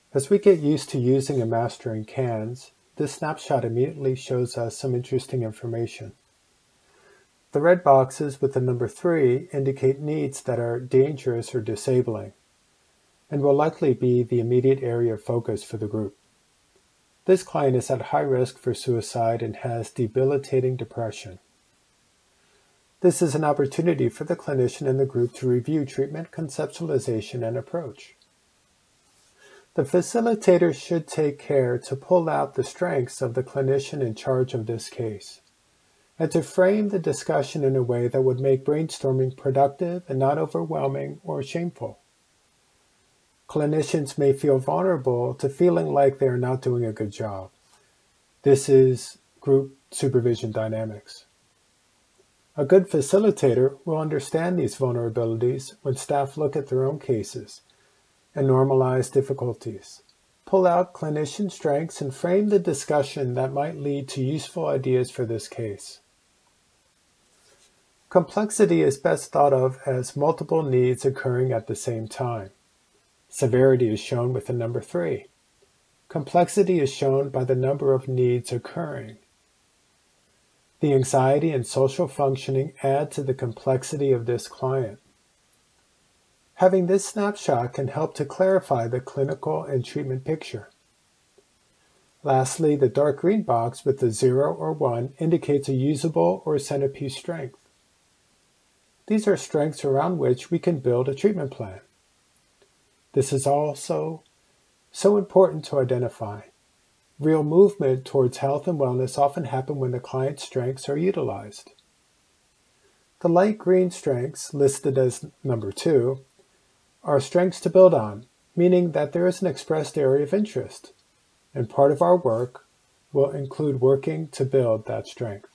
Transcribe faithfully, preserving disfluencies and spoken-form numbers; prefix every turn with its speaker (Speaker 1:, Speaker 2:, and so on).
Speaker 1: As we get used to using and mastering C A Ns, this snapshot immediately shows us some interesting information. The red boxes with the number three indicate needs that are dangerous or disabling, and will likely be the immediate area of focus for the group. This client is at high risk for suicide and has debilitating depression. This is an opportunity for the clinician and the group to review treatment conceptualization and approach. The facilitator should take care to pull out the strengths of the clinician in charge of this case, and to frame the discussion in a way that would make brainstorming productive and not overwhelming or shameful. Clinicians may feel vulnerable to feeling like they are not doing a good job. This is group supervision dynamics. A good facilitator will understand these vulnerabilities when staff look at their own cases and normalize difficulties, pull out clinician strengths, and frame the discussion that might lead to useful ideas for this case. Complexity is best thought of as multiple needs occurring at the same time. Severity is shown with the number three. Complexity is shown by the number of needs occurring. The anxiety and social functioning add to the complexity of this client. Having this snapshot can help to clarify the clinical and treatment picture. Lastly, the dark green box with the zero or one indicates a usable or centerpiece strength. These are strengths around which we can build a treatment plan. This is also so important to identify. Real movement towards health and wellness often happen when the client's strengths are utilized. The light green strengths, listed as number two, are strengths to build on, meaning that there is an expressed area of interest, and part of our work will include working to build that strength.